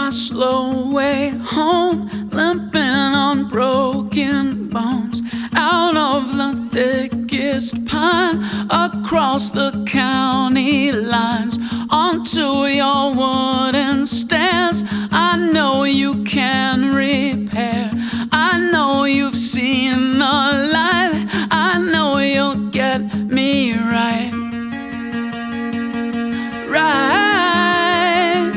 my slow way home, limping on broken bones, out of the thickest pine, across the county lines, onto your wooden stairs. I know you can repair, I know you've seen the light, I know you'll get me right. Right,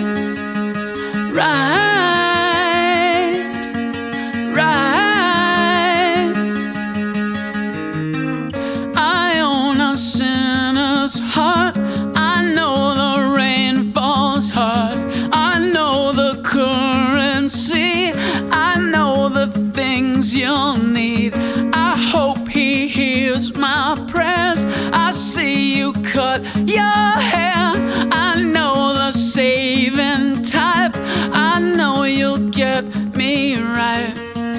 right. I own a sinner's heart, I know the rain falls hard, I know the currency, I know the things you'll need. I hope he hears my prayers, I see you cut your hair, I know the saving type, I know you'll get me right.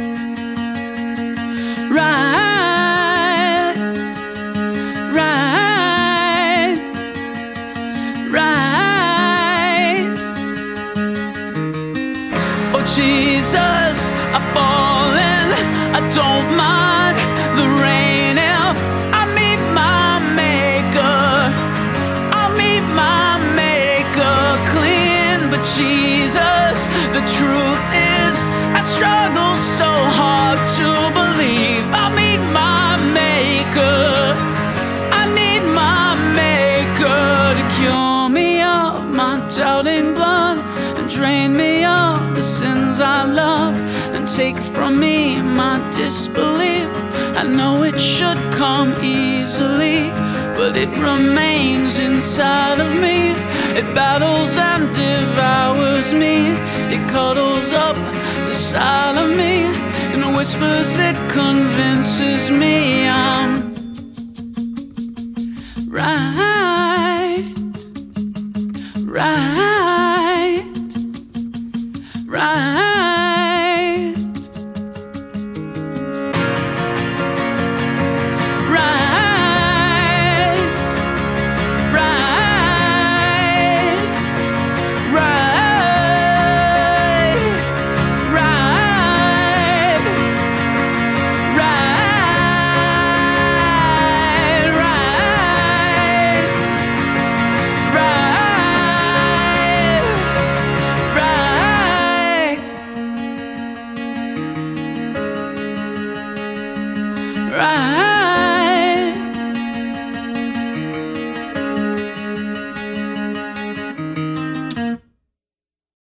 Right, right, right. Oh Jesus, I've fallen, I don't mind the rain if I meet my maker. I'll meet my maker clean. But Jesus, the truth is I struggle so hard to believe I'll meet my maker. I need my maker to cure me of my doubting blood and drain me of the sins I love and take from me my disbelief. I know it should come easily, but it remains inside of me. It battles and devours me. It cuddles up the side of me and whispers it convinces me I'm right, right, right.